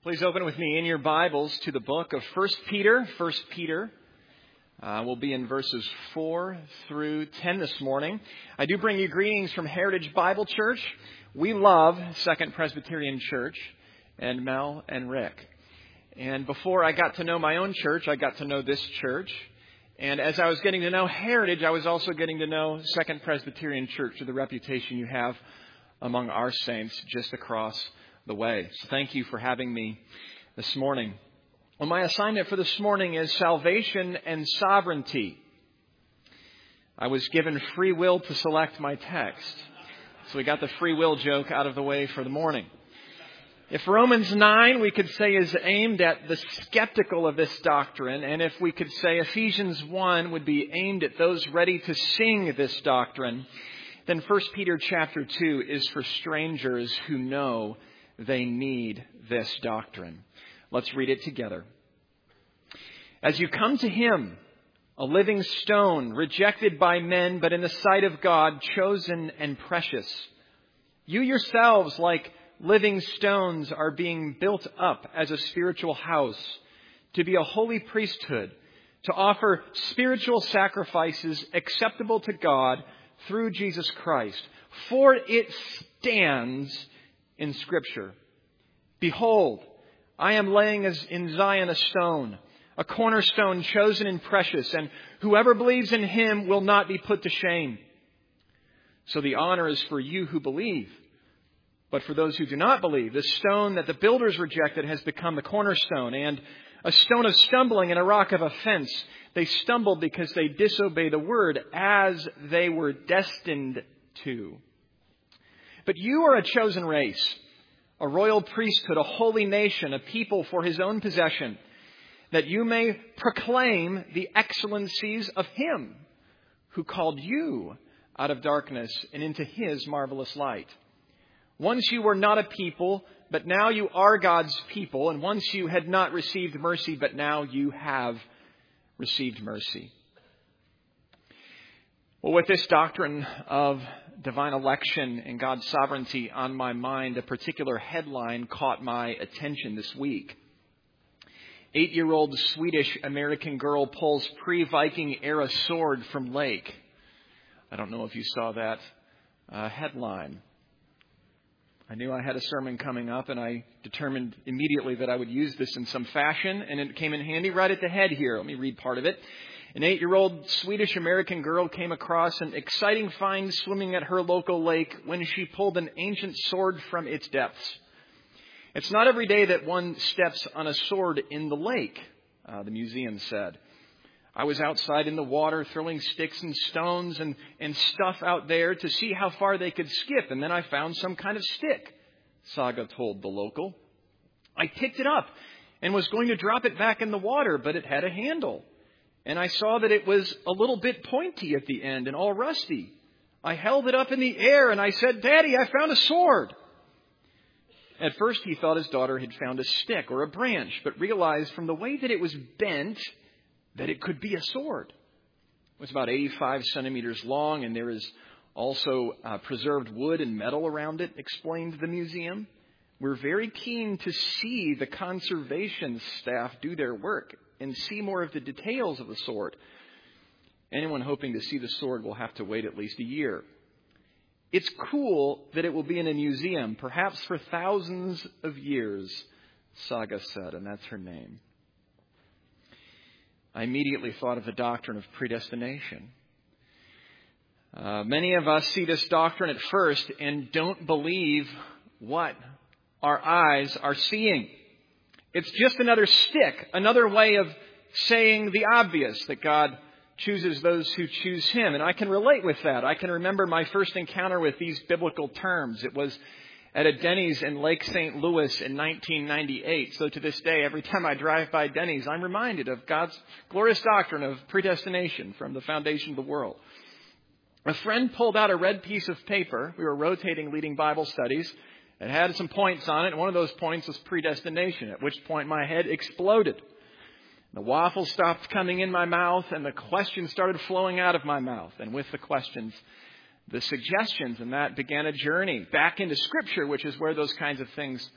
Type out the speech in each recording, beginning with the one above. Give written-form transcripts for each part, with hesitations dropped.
Please open with me in your Bibles to the book of 1 Peter. 1 Peter. We'll be in verses 4 through 10 this morning. I do bring you greetings from Heritage Bible Church. We love Second Presbyterian Church and Mel and Rick. And before I got to know my own church, I got to know this church. And as I was getting to know Heritage, I was also getting to know Second Presbyterian Church, the reputation you have among our saints just across the way. So thank you for having me this morning. Well, my assignment for this morning is salvation and sovereignty. I was given free will to select my text. So we got the free will joke out of the way for the morning. If Romans 9, we could say, is aimed at the skeptical of this doctrine, and if we could say Ephesians 1 would be aimed at those ready to sing this doctrine, then 1 Peter chapter 2 is for strangers who know they need this doctrine. Let's read it together. As you come to him, a living stone, rejected by men, but in the sight of God, chosen and precious, you yourselves, like living stones, are being built up as a spiritual house, to be a holy priesthood, to offer spiritual sacrifices acceptable to God through Jesus Christ. For it stands in Scripture, behold, I am laying in Zion a stone, a cornerstone chosen and precious, and whoever believes in him will not be put to shame. So the honor is for you who believe. But for those who do not believe, the stone that the builders rejected has become the cornerstone, and a stone of stumbling and a rock of offense. They stumbled because they disobey the word, as they were destined to. But you are a chosen race, a royal priesthood, a holy nation, a people for his own possession, that you may proclaim the excellencies of him who called you out of darkness and into his marvelous light. Once you were not a people, but now you are God's people. And once you had not received mercy, but now you have received mercy. Well, with this doctrine of divine election and God's sovereignty on my mind, a particular headline caught my attention this week. 8-year-old Swedish-American girl pulls pre-Viking era sword from lake. I don't know if you saw that headline. I knew I had a sermon coming up, and I determined immediately that I would use this in some fashion, and it came in handy right at the head here. Let me read part of it. An 8-year-old Swedish-American girl came across an exciting find swimming at her local lake when she pulled an ancient sword from its depths. It's not every day that one steps on a sword in the lake, the museum said. I was outside in the water throwing sticks and stones and stuff out there to see how far they could skip, and then I found some kind of stick, Saga told the local. I picked it up and was going to drop it back in the water, but it had a handle. And I saw that it was a little bit pointy at the end and all rusty. I held it up in the air and I said, "Daddy, I found a sword." At first he thought his daughter had found a stick or a branch, but realized from the way that it was bent that it could be a sword. It was about 85 centimeters long, and there is also preserved wood and metal around it, explained the museum. We're very keen to see the conservation staff do their work and see more of the details of the sword. Anyone hoping to see the sword will have to wait at least a year. It's cool that it will be in a museum, perhaps for thousands of years, Saga said, and that's her name. I immediately thought of the doctrine of predestination. Many of us see this doctrine at first and don't believe what our eyes are seeing. It's just another stick, another way of saying the obvious, that God chooses those who choose him. And I can relate with that. I can remember my first encounter with these biblical terms. It was at a Denny's in Lake St. Louis in 1998. So to this day, every time I drive by Denny's, I'm reminded of God's glorious doctrine of predestination from the foundation of the world. A friend pulled out a red piece of paper. We were rotating leading Bible studies. It had some points on it, and one of those points was predestination, at which point my head exploded. The waffle stopped coming in my mouth, and the questions started flowing out of my mouth. And with the questions, the suggestions, and that began a journey back into Scripture, which is where those kinds of things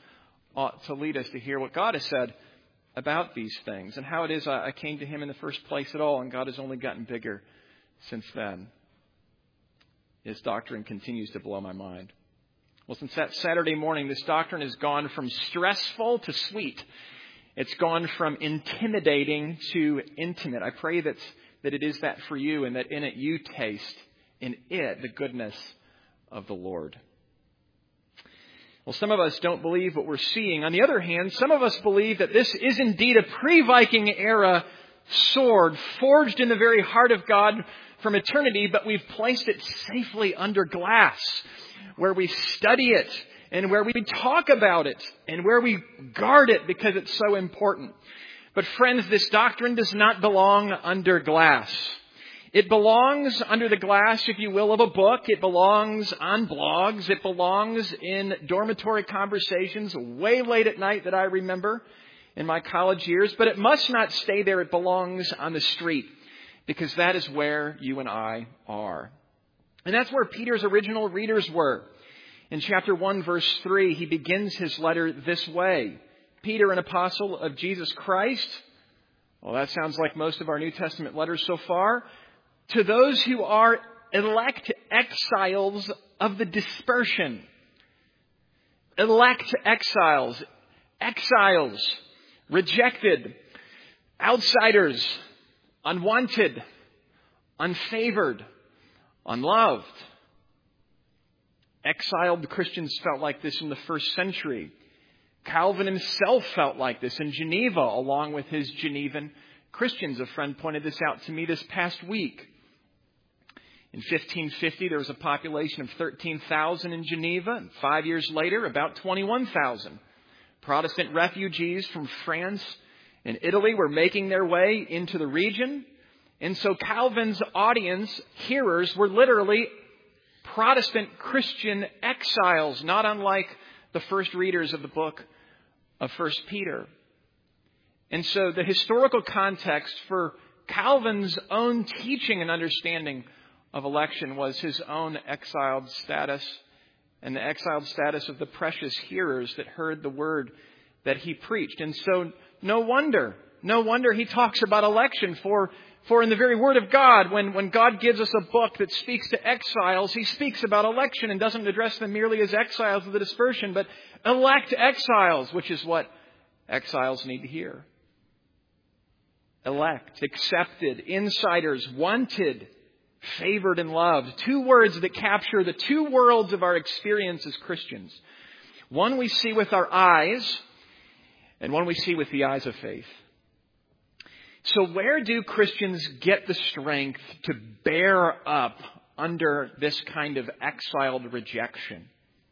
ought to lead us to hear what God has said about these things and how it is I came to Him in the first place at all, and God has only gotten bigger since then. His doctrine continues to blow my mind. Well, since that Saturday morning, this doctrine has gone from stressful to sweet. It's gone from intimidating to intimate. I pray that it is that for you, and that in it you taste in it the goodness of the Lord. Well, some of us don't believe what we're seeing. On the other hand, some of us believe that this is indeed a pre-Viking era sword forged in the very heart of God from eternity, but we've placed it safely under glass, where we study it and where we talk about it and where we guard it because it's so important. But friends, this doctrine does not belong under glass. It belongs under the glass, if you will, of a book. It belongs on blogs. It belongs in dormitory conversations way late at night that I remember in my college years. But it must not stay there. It belongs on the street, because that is where you and I are. And that's where Peter's original readers were. In chapter 1, verse 3, he begins his letter this way. Peter, an apostle of Jesus Christ. Well, that sounds like most of our New Testament letters so far. To those who are elect exiles of the dispersion. Elect exiles. Exiles. Rejected. Outsiders. Unwanted. Unfavored. Unloved. Exiled Christians felt like this in the first century. Calvin himself felt like this in Geneva, along with his Genevan Christians. A friend pointed this out to me this past week. In 1550, there was a population of 13,000 in Geneva, and 5 years later, about 21,000. Protestant refugees from France and Italy were making their way into the region. And so Calvin's audience, hearers, were literally Protestant Christian exiles, not unlike the first readers of the book of 1 Peter. And so the historical context for Calvin's own teaching and understanding of election was his own exiled status and the exiled status of the precious hearers that heard the word that he preached. And so no wonder he talks about election, for in the very Word of God, when God gives us a book that speaks to exiles, He speaks about election and doesn't address them merely as exiles of the dispersion, but elect exiles, which is what exiles need to hear. Elect, accepted, insiders, wanted, favored, and loved. Two words that capture the two worlds of our experience as Christians. One we see with our eyes, and one we see with the eyes of faith. So where do Christians get the strength to bear up under this kind of exiled rejection?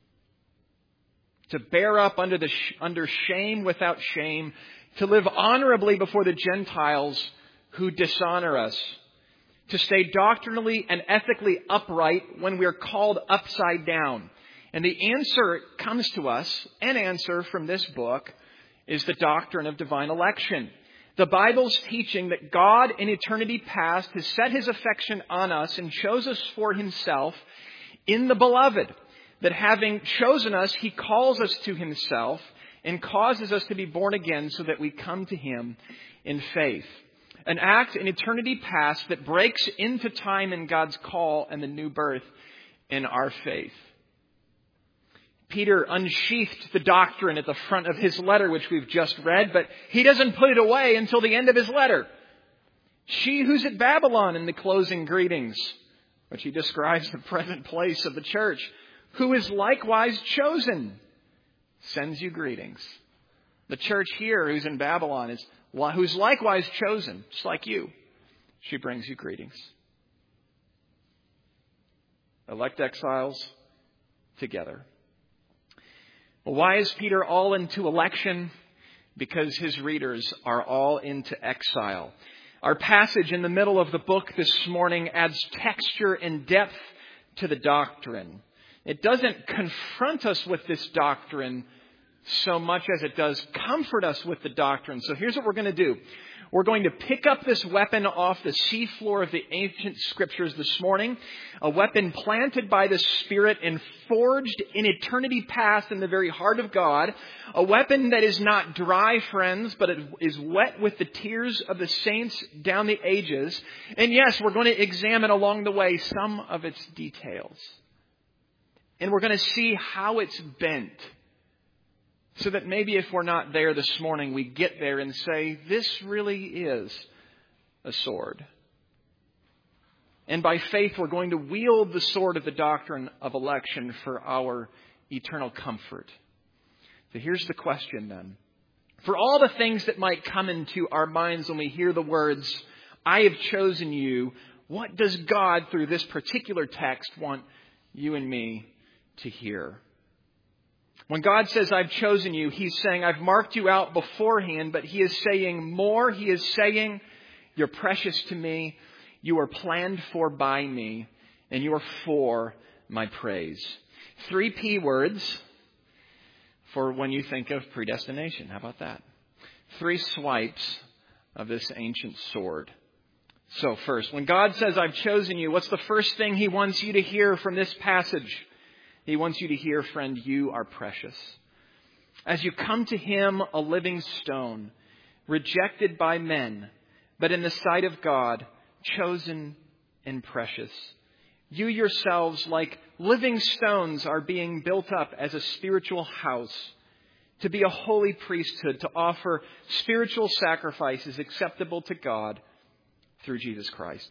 To bear up under shame without shame, to live honorably before the Gentiles who dishonor us, to stay doctrinally and ethically upright when we are called upside down. And the answer comes to us, an answer from this book, is the doctrine of divine election. The Bible's teaching that God in eternity past has set His affection on us and chose us for Himself in the Beloved. That having chosen us, He calls us to Himself and causes us to be born again so that we come to Him in faith. An act in eternity past that breaks into time in God's call and the new birth in our faith. Peter unsheathed the doctrine at the front of his letter, which we've just read, but he doesn't put it away until the end of his letter. She who's at Babylon in the closing greetings, which he describes the present place of the church, who is likewise chosen, sends you greetings. The church here who's in Babylon who's likewise chosen, just like you. She brings you greetings. Elect exiles together. Well, why is Peter all into election? Because his readers are all into exile. Our passage in the middle of the book this morning adds texture and depth to the doctrine. It doesn't confront us with this doctrine so much as it does comfort us with the doctrine. So here's what we're going to do. We're going to pick up this weapon off the seafloor of the ancient scriptures this morning. A weapon planted by the Spirit and forged in eternity past in the very heart of God. A weapon that is not dry, friends, but it is wet with the tears of the saints down the ages. And yes, we're going to examine along the way some of its details. And we're going to see how it's bent. So that maybe if we're not there this morning, we get there and say, this really is a sword. And by faith, we're going to wield the sword of the doctrine of election for our eternal comfort. So here's the question then. For all the things that might come into our minds when we hear the words, I have chosen you, what does God, through this particular text, want you and me to hear? When God says, I've chosen you, He's saying, I've marked you out beforehand, but He is saying more. He is saying, you're precious to me, you are planned for by me, and you are for my praise. 3 P words for when you think of predestination. How about that? 3 swipes of this ancient sword. So first, when God says, I've chosen you, what's the first thing He wants you to hear from this passage? He wants you to hear, friend, you are precious. As you come to Him, a living stone, rejected by men, but in the sight of God, chosen and precious. You yourselves, like living stones, are being built up as a spiritual house, to be a holy priesthood, to offer spiritual sacrifices acceptable to God through Jesus Christ.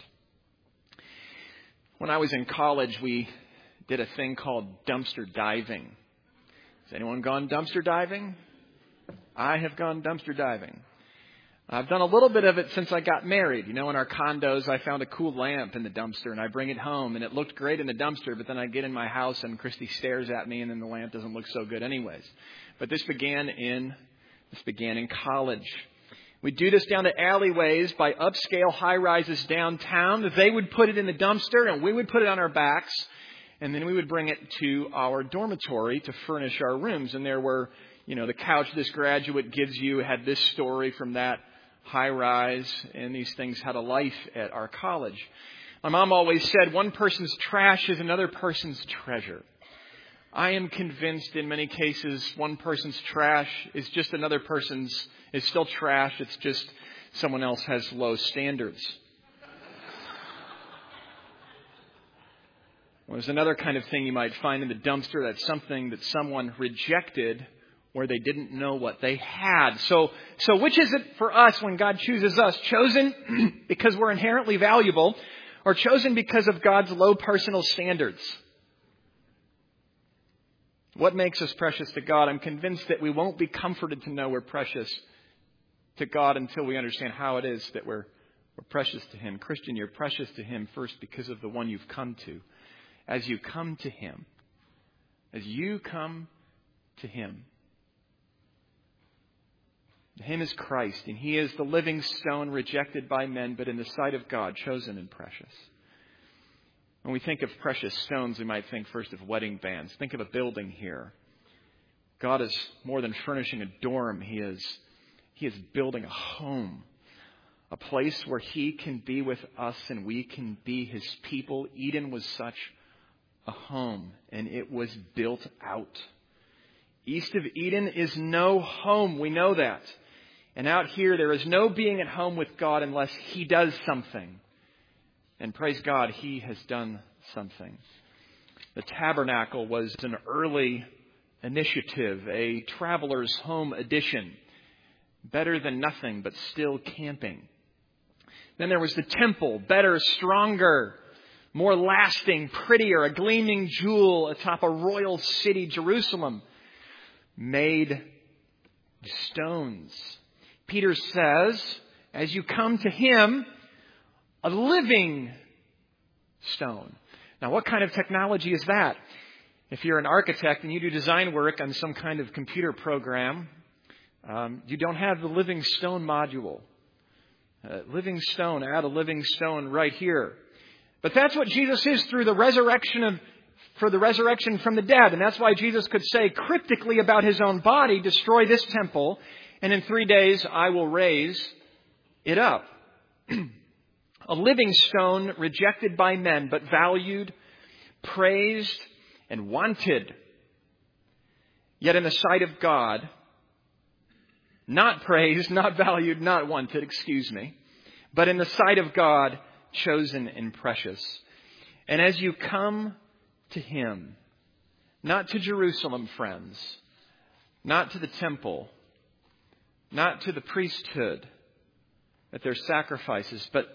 When I was in college, we did a thing called dumpster diving. Has anyone gone dumpster diving? I have gone dumpster diving. I've done a little bit of it since I got married. You know, in our condos, I found a cool lamp in the dumpster and I bring it home and it looked great in the dumpster, but then I get in my house and Christy stares at me and then the lamp doesn't look so good anyways. But this began in college. We do this down the alleyways by upscale high-rises downtown. They would put it in the dumpster and we would put it on our backs. And then we would bring it to our dormitory to furnish our rooms. And there were, the couch this graduate gives you had this story from that high rise. And these things had a life at our college. My mom always said, one person's trash is another person's treasure. I am convinced in many cases one person's trash is just another person's, is still trash. It's just someone else has low standards. Well, there's another kind of thing you might find in the dumpster. That's something that someone rejected where they didn't know what they had. So which is it for us when God chooses us? Chosen because we're inherently valuable, or chosen because of God's low personal standards? What makes us precious to God? I'm convinced that we won't be comforted to know we're precious to God until we understand how it is that we're precious to Him. Christian, you're precious to Him first because of the one you've come to. As you come to Him, Him is Christ, and He is the living stone rejected by men, but in the sight of God, chosen and precious. When we think of precious stones, we might think first of wedding bands. Think of a building here. God is more than furnishing a dorm. He is building a home, a place where He can be with us and we can be His people. Eden was such a home, and it was built out. East of Eden is no home. We know that. And out here, there is no being at home with God unless He does something. And praise God, He has done something. The tabernacle was an early initiative, a traveler's home edition. Better than nothing, but still camping. Then there was the temple, better, stronger, more lasting, prettier, a gleaming jewel atop a royal city, Jerusalem, made stones. Peter says, as you come to Him, a living stone. Now, what kind of technology is that? If you're an architect and you do design work on some kind of computer program, you don't have the living stone module. Living stone, add a living stone right here. But that's what Jesus is through the resurrection for the resurrection from the dead. And that's why Jesus could say cryptically about His own body, destroy this temple, and in 3 days I will raise it up. A living stone rejected by men, but valued, praised, and wanted. Yet in the sight of God, not praised, not valued, not wanted, but in the sight of God, chosen and precious. And as you come to Him, not to Jerusalem, friends, not to the temple, not to the priesthood, at their sacrifices, but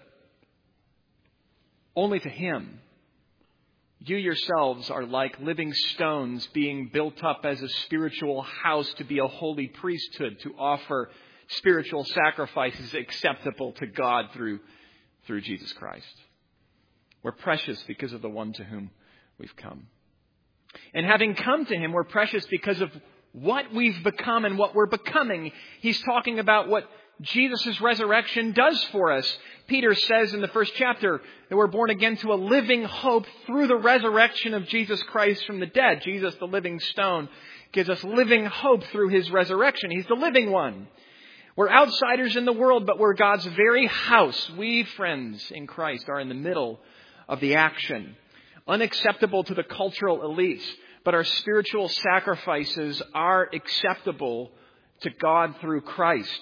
only to Him. You yourselves are like living stones being built up as a spiritual house to be a holy priesthood, to offer spiritual sacrifices acceptable to God through Jesus Christ. We're precious because of the one to whom we've come. And having come to Him, we're precious because of what we've become and what we're becoming. He's talking about what Jesus' resurrection does for us. Peter says in the first chapter that we're born again to a living hope through the resurrection of Jesus Christ from the dead. Jesus, the living stone, gives us living hope through His resurrection. He's the living one. We're outsiders in the world, but we're God's very house. We, friends in Christ, are in the middle of the action. Unacceptable to the cultural elites, but our spiritual sacrifices are acceptable to God through Christ.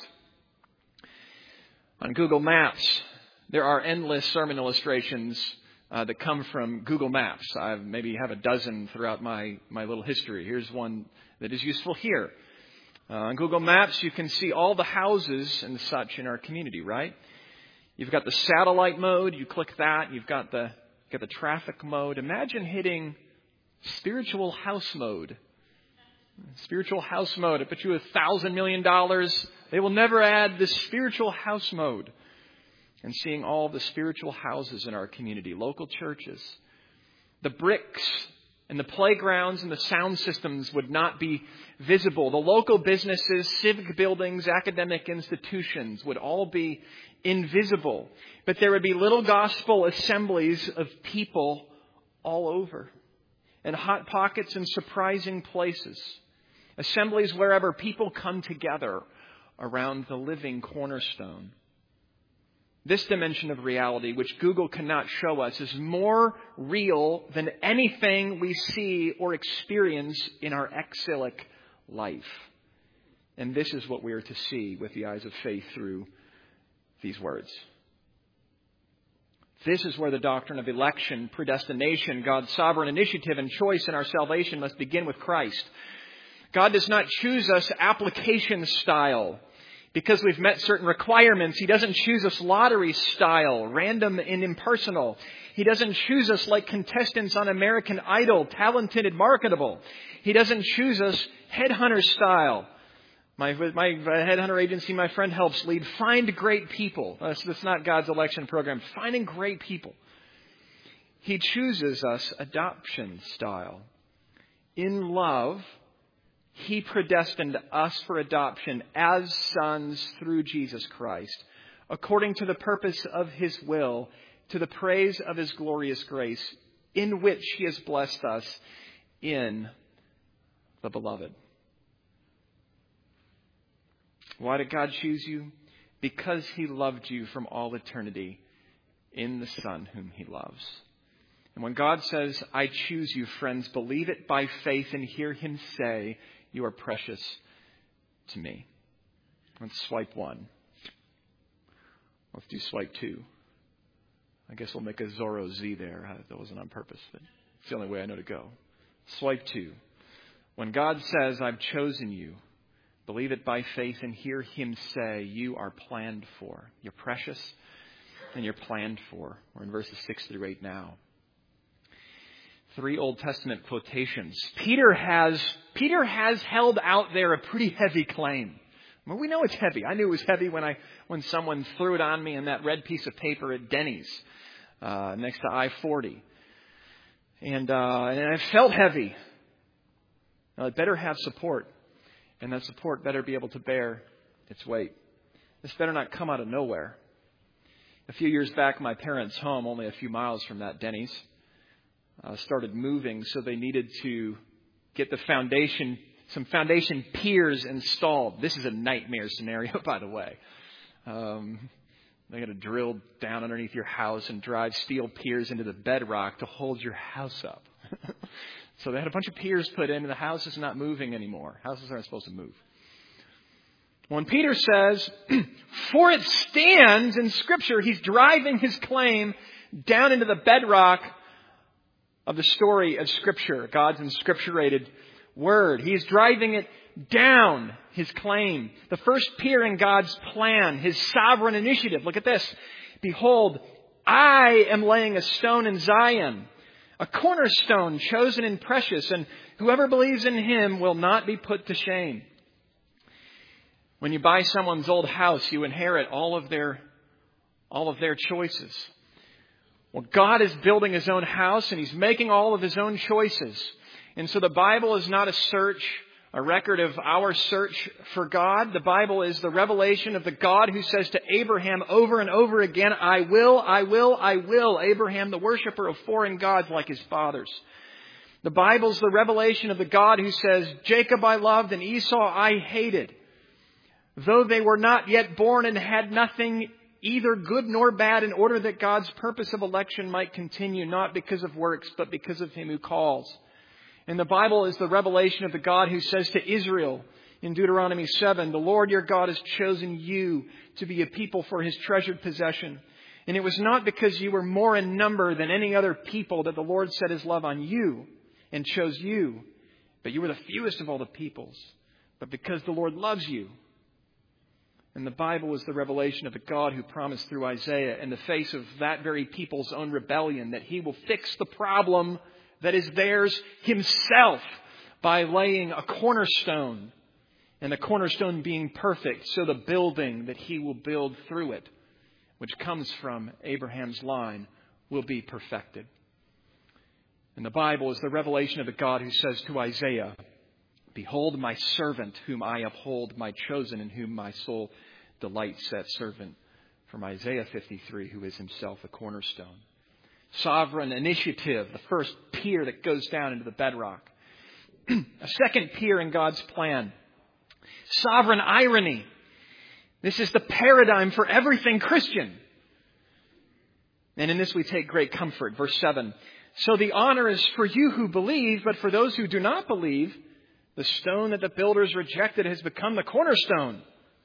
On Google Maps, there are endless sermon illustrations that come from Google Maps. I maybe have a dozen throughout my little history. Here's one that is useful here. On Google Maps, you can see all the houses and such in our community, right? You've got the satellite mode. You click that. You've got the traffic mode. Imagine hitting spiritual house mode. Spiritual house mode. I bet you $1,000 million. They will never add this spiritual house mode. And seeing all the spiritual houses in our community, local churches, the bricks and the playgrounds and the sound systems would not be visible. The local businesses, civic buildings, academic institutions would all be invisible. But there would be little gospel assemblies of people all over. And hot pockets in surprising places. Assemblies wherever people come together around the living cornerstone. This dimension of reality, which Google cannot show us, is more real than anything we see or experience in our exilic life. And this is what we are to see with the eyes of faith through these words. This is where the doctrine of election, predestination, God's sovereign initiative and choice in our salvation must begin with Christ. God does not choose us application style because we've met certain requirements. He doesn't choose us lottery style, random and impersonal. He doesn't choose us like contestants on American Idol, talented and marketable. He doesn't choose us headhunter style. My headhunter agency, my friend helps lead, find great people. That's not God's election program. Finding great people. He chooses us adoption style. In love, He predestined us for adoption as sons through Jesus Christ, according to the purpose of His will, to the praise of His glorious grace, in which He has blessed us in the Beloved. Why did God choose you? Because He loved you from all eternity in the Son whom He loves. And when God says, I choose you, friends, believe it by faith and hear Him say, you are precious to me. Let's swipe 1. Let's do swipe 2. I guess we'll make a Zorro Z there. That wasn't on purpose, but it's the only way I know to go. Swipe 2. When God says, I've chosen you, believe it by faith and hear Him say, you are planned for. You're precious and you're planned for. We're in verses 6 through 8 now. 3 Old Testament quotations. Peter has held out there a pretty heavy claim. Well, we know it's heavy. I knew it was heavy when someone threw it on me in that red piece of paper at Denny's next to I-40. And I felt heavy. Now, it better have support. And that support better be able to bear its weight. This better not come out of nowhere. A few years back, my parents' home, only a few miles from that Denny's, started moving, so they needed to get some foundation piers installed. This is a nightmare scenario, by the way. They got to drill down underneath your house and drive steel piers into the bedrock to hold your house up. So they had a bunch of piers put in, and the house is not moving anymore. Houses aren't supposed to move. When Peter says, for it stands in Scripture, he's driving his claim down into the bedrock of the story of Scripture, God's inscripturated Word. He's driving it down, his claim. The first pier in God's plan, his sovereign initiative. Look at this. Behold, I am laying a stone in Zion, a cornerstone chosen and precious, and whoever believes in him will not be put to shame. When you buy someone's old house, you inherit all of their choices. Well, God is building his own house, and he's making all of his own choices. And so the Bible is not a record of our search for God. The Bible is the revelation of the God who says to Abraham over and over again, I will, I will, I will. Abraham, the worshiper of foreign gods like his fathers. The Bible's the revelation of the God who says, Jacob I loved and Esau I hated. Though they were not yet born and had nothing either good nor bad, in order that God's purpose of election might continue, not because of works, but because of him who calls. And the Bible is the revelation of the God who says to Israel in Deuteronomy 7, the Lord your God has chosen you to be a people for his treasured possession. And it was not because you were more in number than any other people that the Lord set his love on you and chose you, but you were the fewest of all the peoples, but because the Lord loves you. And the Bible is the revelation of the God who promised through Isaiah in the face of that very people's own rebellion that he will fix the problem that is theirs himself by laying a cornerstone, and the cornerstone being perfect, so the building that he will build through it, which comes from Abraham's line, will be perfected. And the Bible is the revelation of the God who says to Isaiah, behold my servant whom I uphold, my chosen in whom my soul delights, that servant from Isaiah 53, who is himself a cornerstone. Sovereign initiative, the first pier that goes down into the bedrock. A second pier in God's plan. Sovereign irony. This is the paradigm for everything Christian. And in this we take great comfort. Verse 7. So the honor is for you who believe, but for those who do not believe, the stone that the builders rejected has become the cornerstone.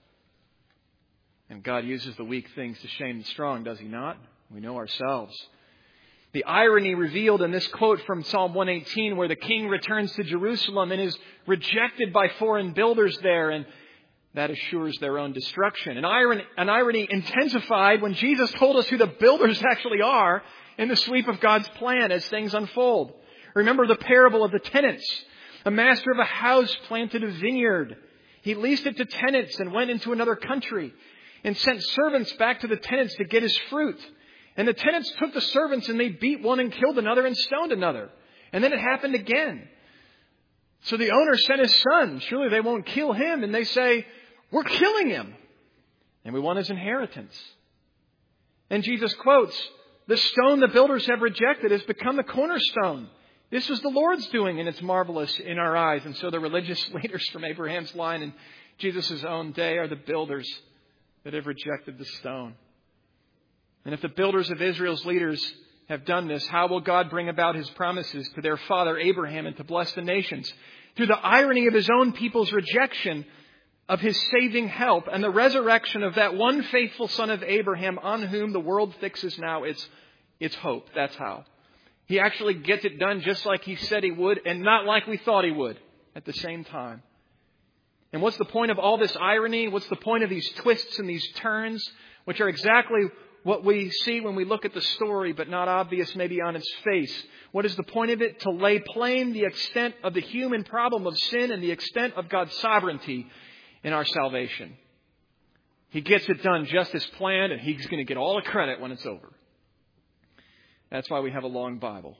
And God uses the weak things to shame the strong, does he not? We know ourselves. The irony revealed in this quote from Psalm 118, where the king returns to Jerusalem and is rejected by foreign builders there, and that assures their own destruction. An irony intensified when Jesus told us who the builders actually are in the sweep of God's plan as things unfold. Remember the parable of the tenants. A master of a house planted a vineyard. He leased it to tenants and went into another country and sent servants back to the tenants to get his fruit. And the tenants took the servants and they beat one and killed another and stoned another. And then it happened again. So the owner sent his son. Surely they won't kill him. And they say, we're killing him. And we want his inheritance. And Jesus quotes, the stone the builders have rejected has become the cornerstone. This was the Lord's doing, and it's marvelous in our eyes. And so the religious leaders from Abraham's line in Jesus' own day are the builders that have rejected the stone. And if the builders of Israel's leaders have done this, how will God bring about his promises to their father Abraham and to bless the nations? Through the irony of his own people's rejection of his saving help and the resurrection of that one faithful son of Abraham on whom the world fixes now its hope. That's how. He actually gets it done just like he said he would and not like we thought he would at the same time. And what's the point of all this irony? What's the point of these twists and these turns, which are exactly what we see when we look at the story, but not obvious maybe on its face? What is the point of it? To lay plain the extent of the human problem of sin and the extent of God's sovereignty in our salvation. He gets it done just as planned, and he's going to get all the credit when it's over. That's why we have a long Bible.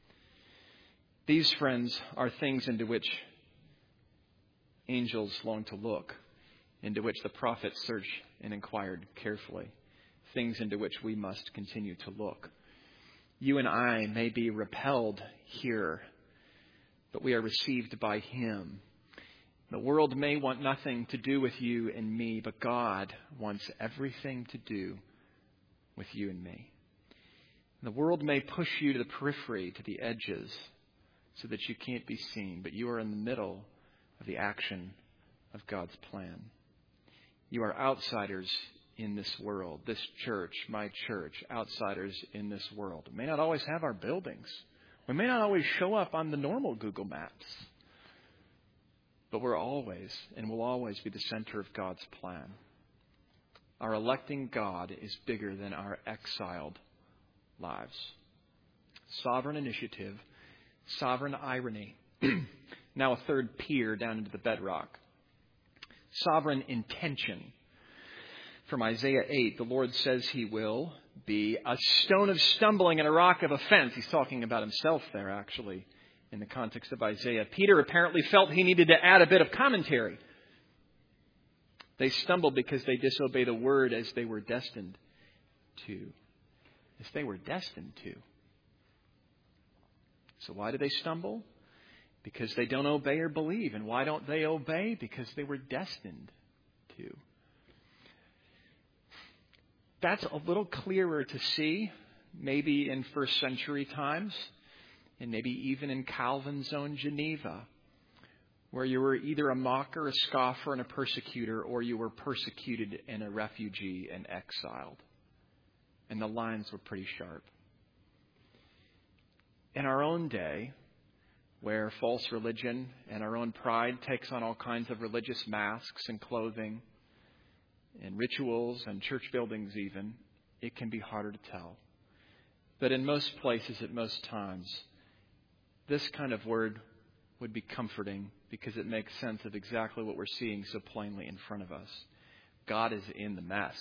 These, friends, are things into which angels long to look, into which the prophets searched and inquired carefully, things into which we must continue to look. You and I may be repelled here, but we are received by him. The world may want nothing to do with you and me, but God wants everything to do with you and me. The world may push you to the periphery, to the edges, so that you can't be seen, but you are in the middle of the action of God's plan. You are outsiders in this world, this church, my church, outsiders in this world. We may not always have our buildings. We may not always show up on the normal Google Maps. But we're always and will always be the center of God's plan. Our electing God is bigger than our exiled lives. Sovereign initiative, sovereign irony. Now a third pier down into the bedrock. Sovereign intention. From Isaiah 8, the Lord says He will be a stone of stumbling and a rock of offense. He's talking about Himself there, actually, in the context of Isaiah. Peter apparently felt he needed to add a bit of commentary. They stumbled because they disobey the word as they were destined to. As they were destined to. So why do they stumble? Because they don't obey or believe. And why don't they obey? Because they were destined to. That's a little clearer to see, maybe in first century times, and maybe even in Calvin's own Geneva, where you were either a mocker, a scoffer, and a persecutor, or you were persecuted and a refugee and exiled. And the lines were pretty sharp. In our own day, where false religion and our own pride takes on all kinds of religious masks and clothing, and rituals and church buildings even, it can be harder to tell. But in most places, at most times, this kind of word would be comforting because it makes sense of exactly what we're seeing so plainly in front of us. God is in the mess.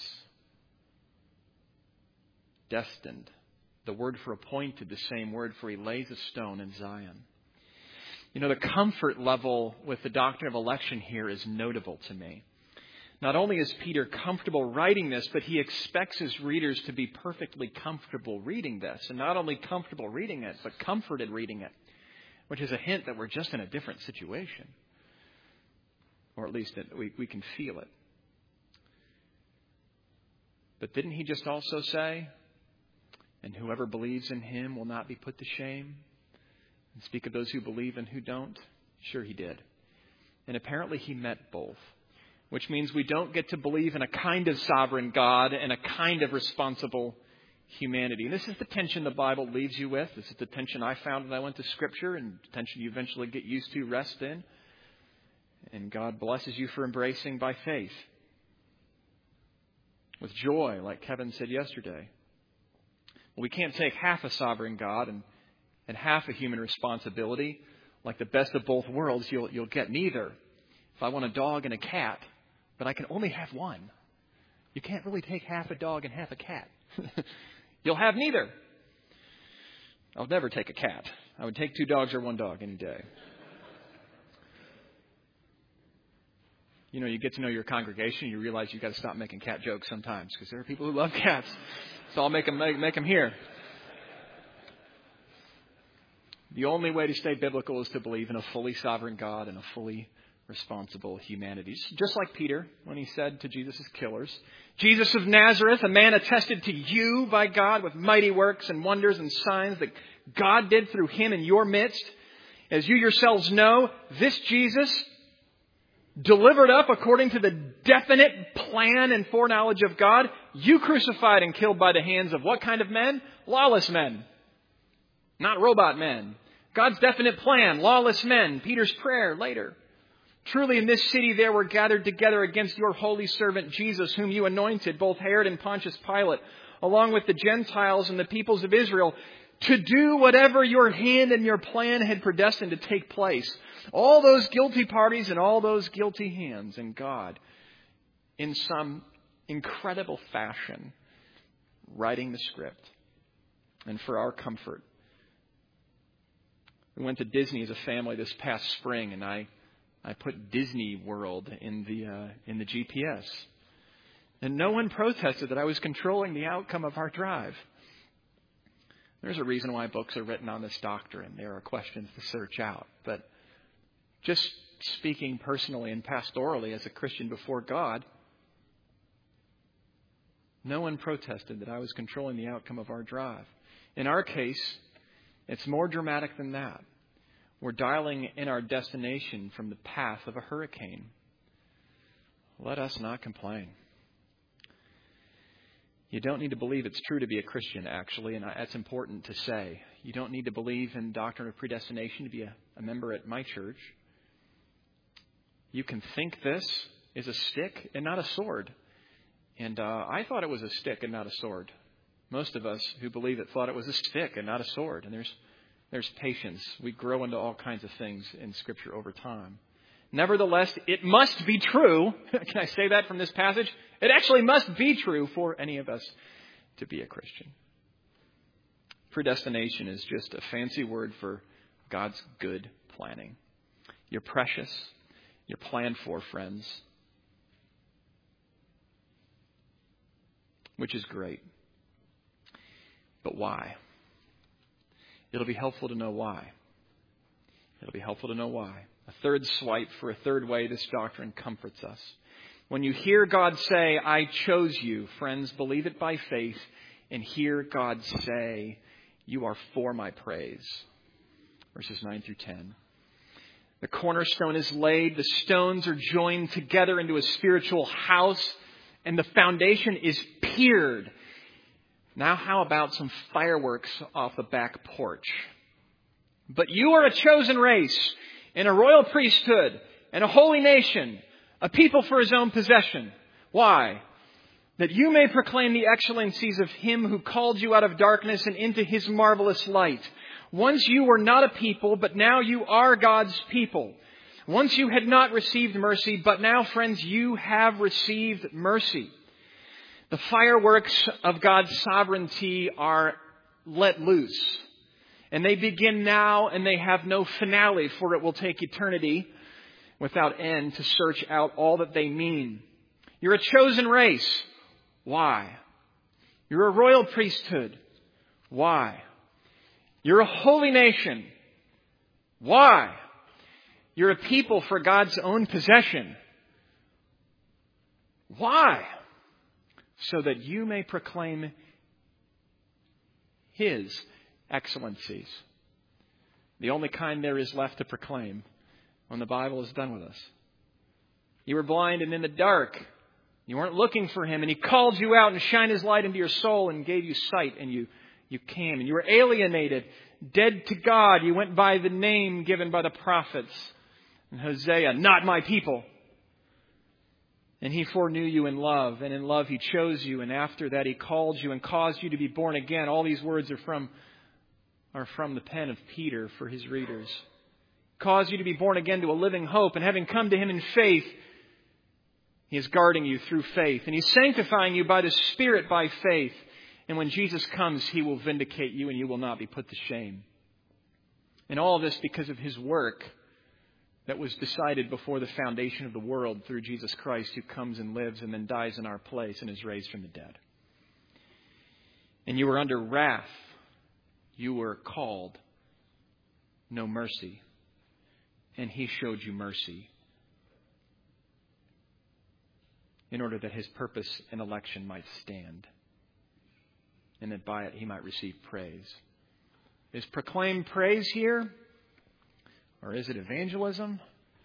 Destined. The word for appointed, the same word for He lays a stone in Zion. You know, the comfort level with the doctrine of election here is notable to me. Not only is Peter comfortable writing this, but he expects his readers to be perfectly comfortable reading this. And not only comfortable reading it, but comforted reading it, which is a hint that we're just in a different situation. Or at least that we can feel it. But didn't he just also say, and whoever believes in Him will not be put to shame? And speak of those who believe and who don't? Sure he did. And apparently he meant both. Which means we don't get to believe in a kind of sovereign God and a kind of responsible humanity. And this is the tension the Bible leaves you with. This is the tension I found when I went to Scripture, and the tension you eventually get used to, rest in. And God blesses you for embracing by faith. With joy, like Kevin said yesterday. Well, we can't take half a sovereign God and half a human responsibility. Like the best of both worlds, you'll get neither. If I want a dog and a cat, but I can only have one. You can't really take half a dog and half a cat. You'll have neither. I'll never take a cat. I would take 2 dogs or 1 dog any day. You know, you get to know your congregation, you realize you've got to stop making cat jokes sometimes because there are people who love cats. So I'll make them here. The only way to stay biblical is to believe in a fully sovereign God and a fully responsible humanity. Just like Peter when he said to Jesus' killers, Jesus of Nazareth, a man attested to you by God with mighty works and wonders and signs that God did through Him in your midst. As you yourselves know, this Jesus, delivered up according to the definite plan and foreknowledge of God, you crucified and killed by the hands of what kind of men? Lawless men. Not robot men. God's definite plan, lawless men. Peter's prayer later. Truly in this city there were gathered together against your holy servant Jesus, whom you anointed, both Herod and Pontius Pilate, along with the Gentiles and the peoples of Israel, to do whatever your hand and your plan had predestined to take place. All those guilty parties and all those guilty hands. And God, in some incredible fashion, writing the script. And for our comfort. We went to Disney as a family this past spring, and I put Disney World in the GPS. And no one protested that I was controlling the outcome of our drive. There's a reason why books are written on this doctrine. There are questions to search out. But just speaking personally and pastorally as a Christian before God, No one protested that I was controlling the outcome of our drive. In our case, it's more dramatic than that. We're dialing in our destination from the path of a hurricane. Let us not complain. You don't need to believe it's true to be a Christian, actually, and that's important to say. You don't need to believe in doctrine of predestination to be a member at my church. You can think this is a stick and not a sword. And I thought it was a stick and not a sword. Most of us who believe it thought it was a stick and not a sword. And there's patience. We grow into all kinds of things in Scripture over time. Nevertheless, it must be true. Can I say that from this passage? It actually must be true for any of us to be a Christian. Predestination is just a fancy word for God's good planning. You're precious. You're planned for, friends. Which is great. But why? It'll be helpful to know why. It'll be helpful to know why. A third swipe for a third way this doctrine comforts us. When you hear God say, I chose you, friends, believe it by faith and hear God say, you are for my praise. Verses 9 through 10. The cornerstone is laid. The stones are joined together into a spiritual house. And the foundation is pierced. Now how about some fireworks off the back porch? But you are a chosen race and a royal priesthood and a holy nation, a people for his own possession. Why? That you may proclaim the excellencies of him who called you out of darkness and into his marvelous light. Once you were not a people, but now you are God's people. Once you had not received mercy, but now, friends, you have received mercy. The fireworks of God's sovereignty are let loose. And they begin now, and they have no finale, for it will take eternity without end to search out all that they mean. You're a chosen race. Why? You're a royal priesthood. Why? You're a holy nation. Why? You're a people for God's own possession. Why? So that you may proclaim his excellencies. The only kind there is left to proclaim when the Bible is done with us. You were blind and in the dark. You weren't looking for him, and he called you out and shined his light into your soul and gave you sight, and you came. And you were alienated, dead to God. You went by the name given by the prophets. And Hosea, not my people. And he foreknew you in love, and in love he chose you, and after that he called you and caused you to be born again. All these words are from the pen of Peter for his readers. Caused you to be born again to a living hope, and having come to him in faith, he is guarding you through faith, and he's sanctifying you by the Spirit by faith. And when Jesus comes, he will vindicate you, and you will not be put to shame. And all of this because of his work that was decided before the foundation of the world through Jesus Christ, who comes and lives and then dies in our place and is raised from the dead. And you were under wrath. You were called no mercy. And he showed you mercy in order that his purpose and election might stand, and that by it he might receive praise. Is proclaimed praise here? Or is it evangelism?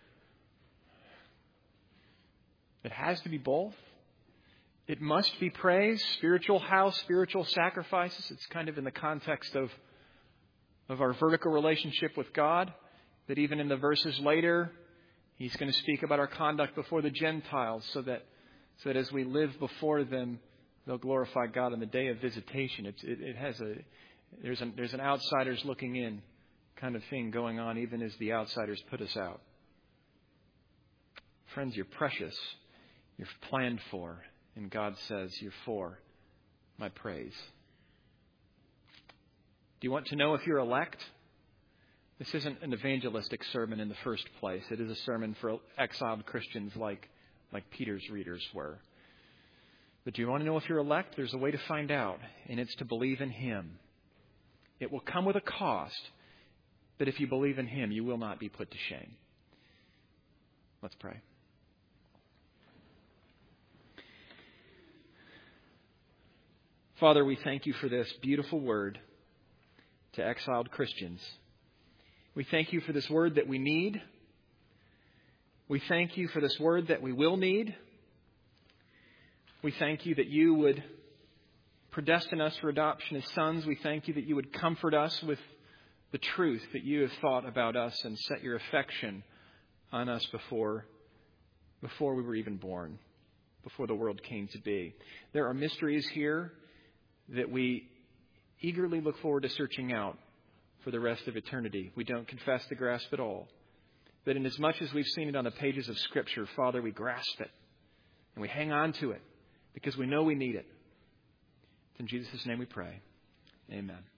It has to be both. It must be praise, spiritual house, spiritual sacrifices. It's kind of in the context of our vertical relationship with God, that even in the verses later, he's going to speak about our conduct before the Gentiles, so that as we live before them, they'll glorify God on the day of visitation. There's an outsiders looking in kind of thing going on, even as the outsiders put us out. Friends, you're precious. You're planned for. And God says you're for my praise. Do you want to know if you're elect? This isn't an evangelistic sermon in the first place. It is a sermon for exiled Christians like Peter's readers were. But do you want to know if you're elect? There's a way to find out, and it's to believe in him. It will come with a cost, but if you believe in him, you will not be put to shame. Let's pray. Father, we thank you for this beautiful word to exiled Christians. We thank you for this word that we need. We thank you for this word that we will need. We thank you that you would predestine us for adoption as sons. We thank you that you would comfort us with the truth that you have thought about us and set your affection on us before we were even born, before the world came to be. There are mysteries here that we eagerly look forward to searching out for the rest of eternity. We don't confess to grasp it all. But inasmuch as we've seen it on the pages of Scripture, Father, we grasp it and we hang on to it because we know we need it. In Jesus' name we pray. Amen.